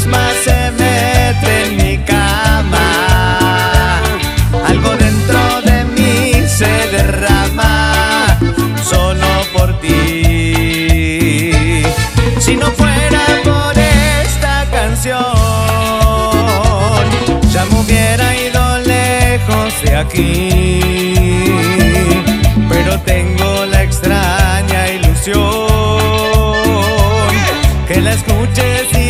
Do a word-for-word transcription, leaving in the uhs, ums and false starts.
misma se mete en mi cama. Algo dentro de mí se derrama solo por ti. Si no fuera por esta canción, ya me hubiera ido lejos de aquí. Pero tengo la extraña ilusión que la escuches y